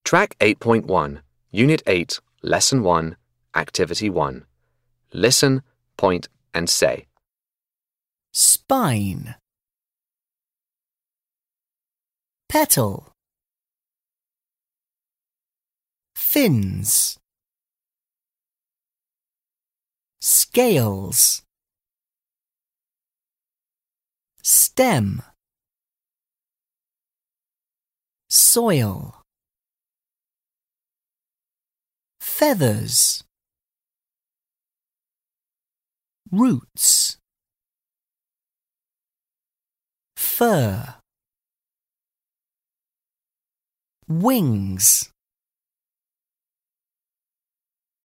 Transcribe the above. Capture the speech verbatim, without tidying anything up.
Track eight point one, Unit eight, Lesson one, Activity one. Listen, point, and say. Spine. Petal. Fins. Scales. Stem. Soil. Feathers. Roots. Fur. Wings.